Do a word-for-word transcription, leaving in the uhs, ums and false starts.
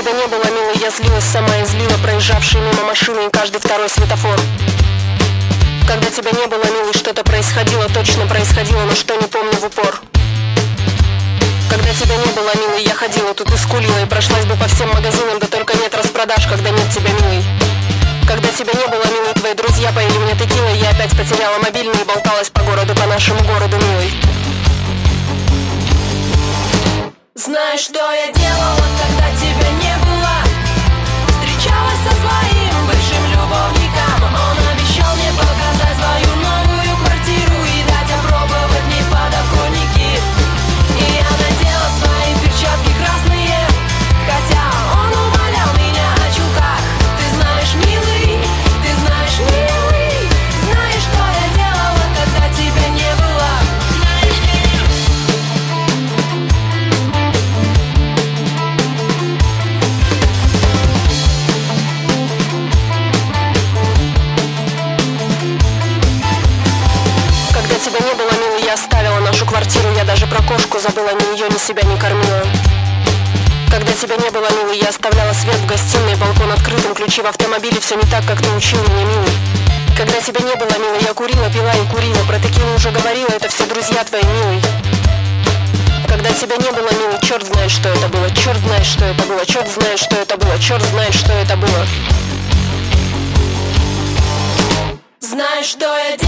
тебя не было, милый, я злилась сама и злила проезжавшие мимо машины и каждый второй светофор. Когда тебя не было, милый, что-то происходило, точно происходило, но что не помню в упор. Когда тебя не было, милый, я ходила тут и скулила, и прошлась бы по всем магазинам, да только нет распродаж, когда нет тебя, милый. Когда тебя не было, милый, твои друзья поили мне текилой, я опять потеряла мобильный и болталась по городу, по нашему городу, милый. Знаешь, что я делала, когда тебя не было? Встречалась со своим бывшим любовником. Он обещал мне показать свою новую квартиру и дать опробовать в ней подоконники. И я надела свои перчатки красные, хотя он умолял меня о чулках. Ты знаешь, милый, ты знаешь, милый, знаешь, что я делала, когда тебя не было? Когда тебя не было, милый, я оставила нашу квартиру, я даже про кошку забыла, ни ее, ни себя не кормила. Когда тебя не было, милый, я оставляла свет в гостиной, балкон открытым, ключи в автомобиле, все не так, как ты учил меня, милый. Когда тебя не было, милый, я курила, пила и курила, про текилу уже говорила, это все друзья твои, милый. Когда тебя не было, милый, черт знает, что это было, черт знает, что это было, черт знает, что это было, черт знает, что это было. Знаешь, что я делала?